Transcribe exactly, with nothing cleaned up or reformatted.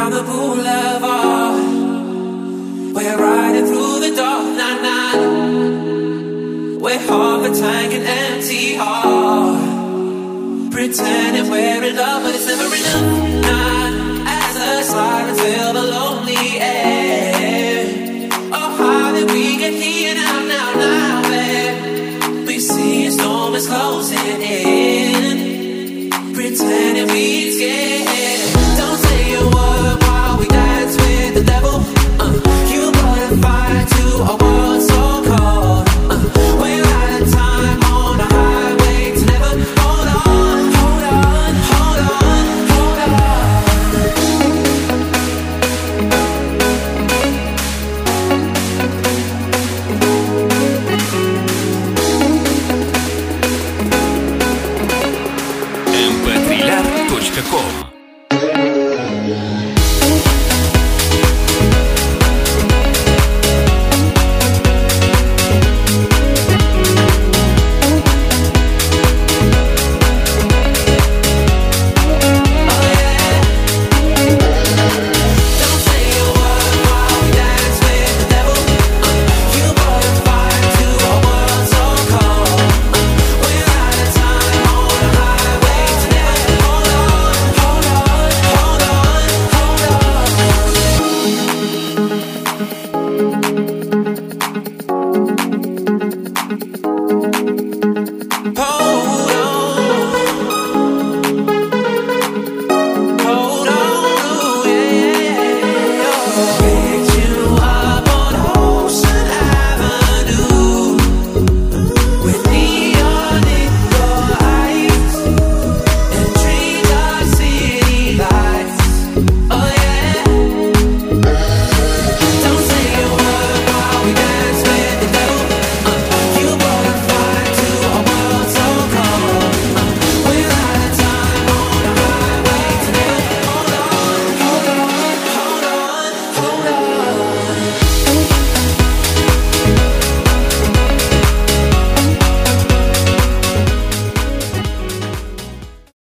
down the boulevard. We're riding through the dark night, night. We're half a tank and empty heart, pretending we're in love, but it's never enough. Night as the sirens fill the lonely air. Oh, how did we get here now, now, now, babe? We see a storm is closing in, pretending we're scared. Don't say a word while we dance with the devil. Uh, you put a fire to a world so cold. Uh, we're out of time on a highway to never. Hold on, hold on, hold on, hold on. эм пэ три ар точка ком